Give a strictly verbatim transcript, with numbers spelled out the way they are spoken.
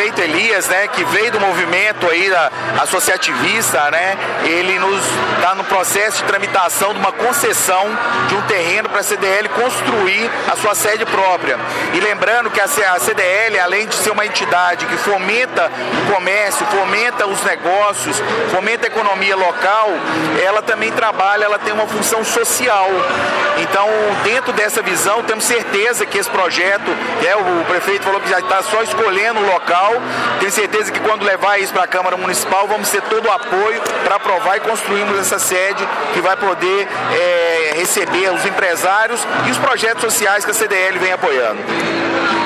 prefeito Elias, né, que veio do movimento aí da, associativista, né, ele nos está no processo de tramitação de uma concessão de um terreno para a C D L construir a sua sede própria. E lembrando que a C D L, além de ser uma entidade que fomenta o comércio, fomenta os negócios, fomenta a economia local, ela também trabalha, ela tem uma função social. Então, dentro dessa visão, temos certeza que esse projeto, é, o prefeito falou que já está só escolhendo o local, tenho certeza que quando levar isso para a Câmara Municipal, vamos ter todo o apoio para aprovar e construirmos essa sede que vai poder é, receber os empresários e os projetos sociais que a C D L vem apoiando.